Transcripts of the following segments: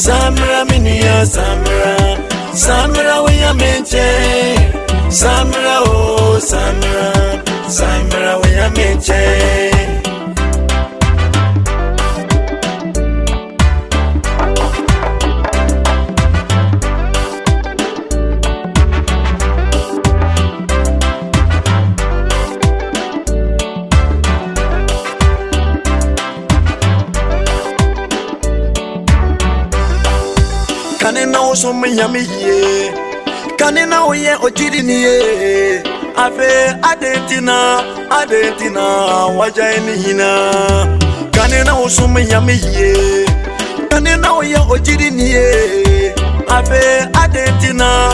Samra minia Samra, Samra we a menche. Samra oh Samra, Samra we a menche. Kanina so me yami ye, kanina oye ojiri ni ye. Afe adentina, waja eni hina. Kanina so me yami ye, kanina oye ojiri ni ye. Afe adentina,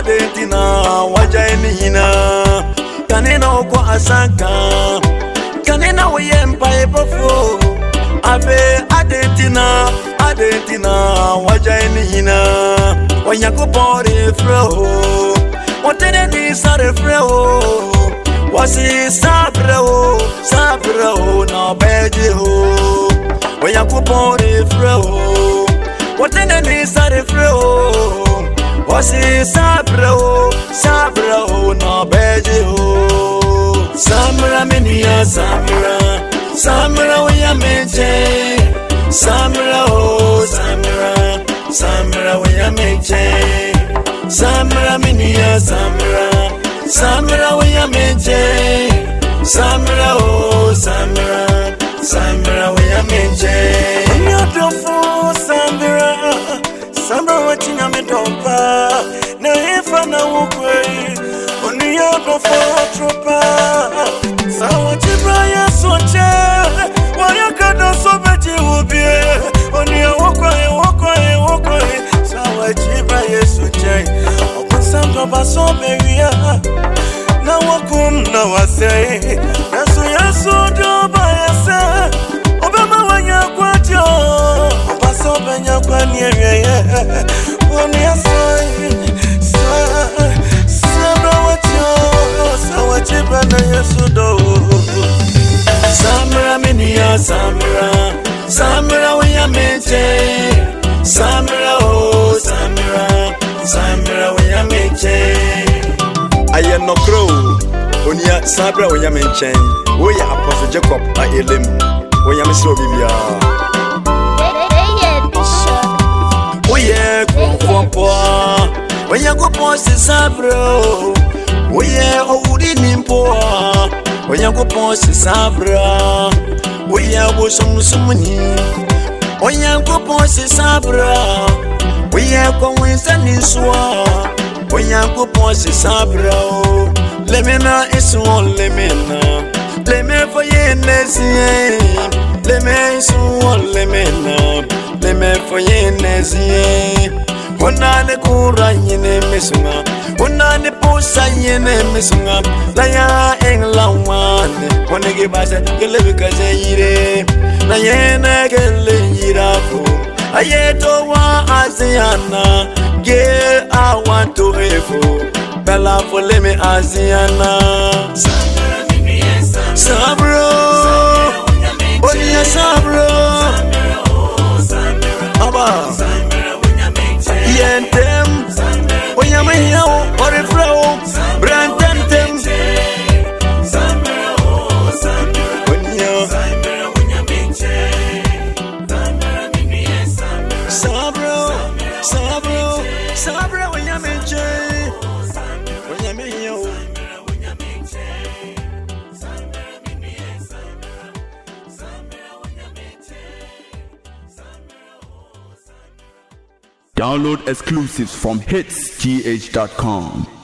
waja eni hina. Kanina oko asanka, kanina oye mpae bofo. Afe adentina, waja eni hina. Wanyaku bore fro, watene ni sare fro. Wasi sabro na beji ho. Wanyaku bore fro, watene ni sare fro. Wasi sabro na beji ho. Samra minia Samra, Samra we a menche. Samra oh Samra, Samra we a menche. Samra minia Samra, Samra we a menche. Samra oh Samra, Samra we a menche. Nyotofo Samra, Samra wachinya medopa. Na ifa na ukwe, nyotofo tropa. Sawa chibra Yesu che, wayakada sobeji ubie. Onia wokwe, sawa chibra Yesu che. Okusando basoberia, na wakum na wase. Yesu doba yase, obama wanyakwatyo. Basobenya kwa niye, onia sawa chibra na Yesu do. Samra minia Samra, Samra we a menche. Samra oh Samra, Samra we a menche. I am no crow. Onia Samra we a menche. We are Apostle Jacob a elim. We are Mr. Bibia. We are Kumfwa. We are Kupos Sabro. We are Odinimpo. We are Kupos Sabra. We are Bosom Sumuni. We are Kupos Sabra. We are Coincident Swa. We are Kupos Sabra. Lemina is one lemina. Leme for ye Nessie. Leme is one lemina. Leme for ye Nessie. Onane kura yene misuma, onane posa yene misuma. Laya engla wane, onege basa gele bikaze yire. Na yene gele yirafu, ayeto wa aziana. Ge I want to efu, bella for leme aziana. Sabro, onia sabro, aba. Yentem, when you may know or a flow, Brantentem, when you Sabro, when you mention, when you may know. Download exclusives from hitsgh.com.